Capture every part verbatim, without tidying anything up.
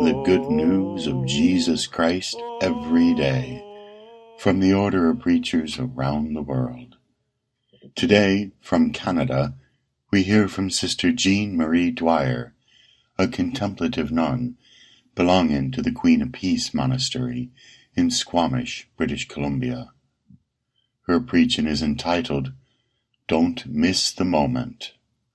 the good news of Jesus Christ every day from the Order of Preachers around the world. Today, from Canada, we hear from Sister Jean Marie Dwyer, a contemplative nun belonging to the Queen of Peace Monastery in Squamish, British Columbia. Her preaching is entitled, Don't Miss the Moment.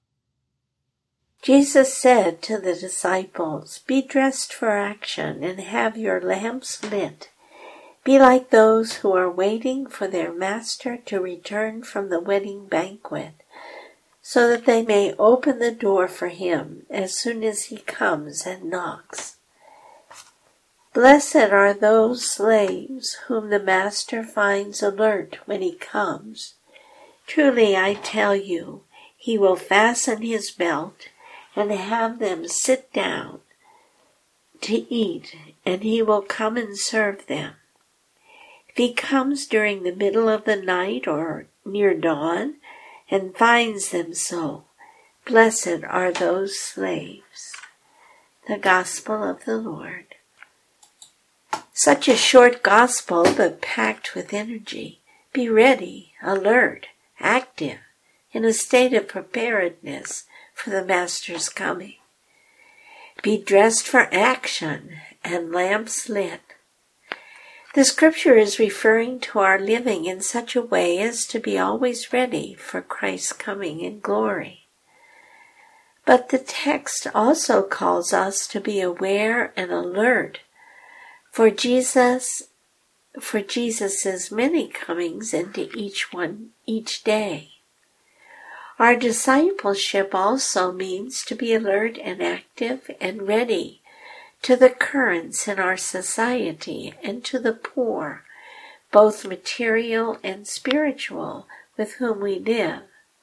Jesus said to the disciples, "Be dressed for action and have your lamps lit. Be like those who are waiting for their master to return from the wedding banquet, so that they may open the door for him as soon as he comes and knocks. Blessed are those slaves whom the master finds alert when he comes. Truly I tell you, he will fasten his belt and have them sit down to eat, and he will come and serve them. If he comes during the middle of the night or near dawn and finds them so, blessed are those slaves." The Gospel of the Lord. Such a short gospel, but packed with energy. Be ready, alert, active, in a state of preparedness for the Master's coming. Be dressed for action and lamps lit. The scripture is referring to our living in such a way as to be always ready for Christ's coming in glory. But the text also calls us to be aware and alert for Jesus, for Jesus's many comings into each one each day. Our discipleship also means to be alert and active and ready to the currents in our society and to the poor, both material and spiritual, with whom we live.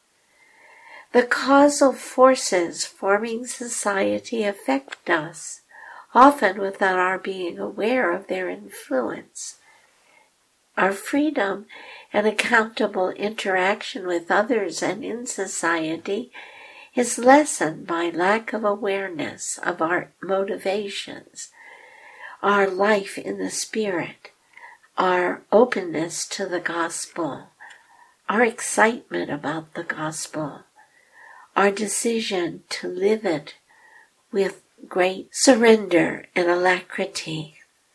The causal forces forming society affect us, often without our being aware of their influence. Our freedom and accountable interaction with others and in society is lessened by lack of awareness of our motivations, our life in the Spirit, our openness to the gospel, our excitement about the gospel, our decision to live it with great surrender and alacrity.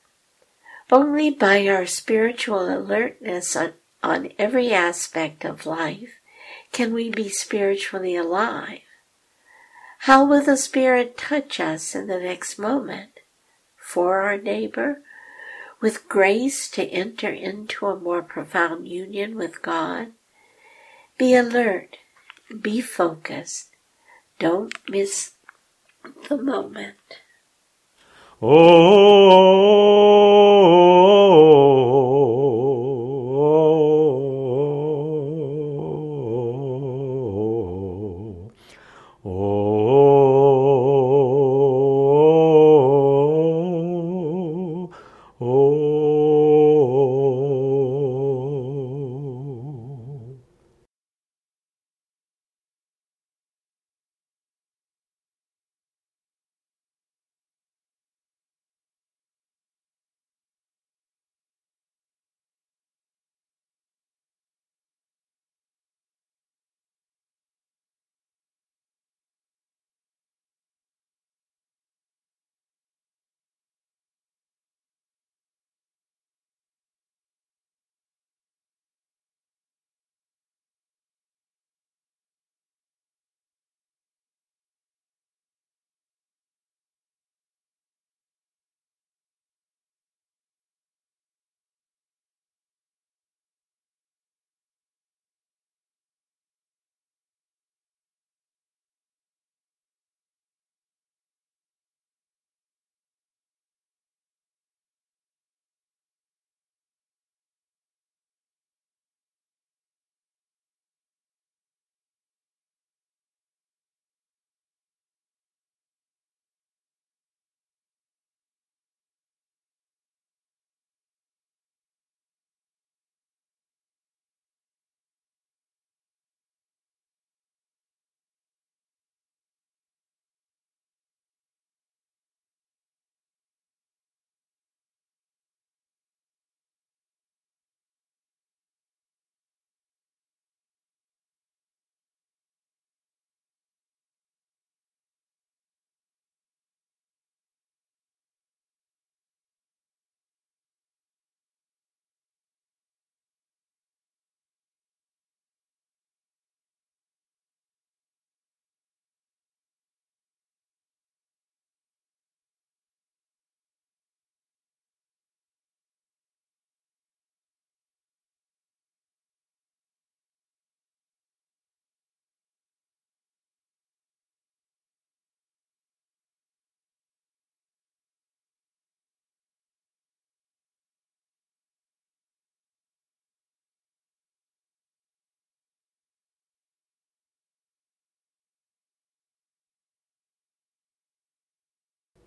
Only by our spiritual alertness on, on every aspect of life can we be spiritually alive. How will the Spirit touch us in the next moment? For our neighbor, with grace to enter into a more profound union with God? Be alert, be focused, don't miss the moment. Oh,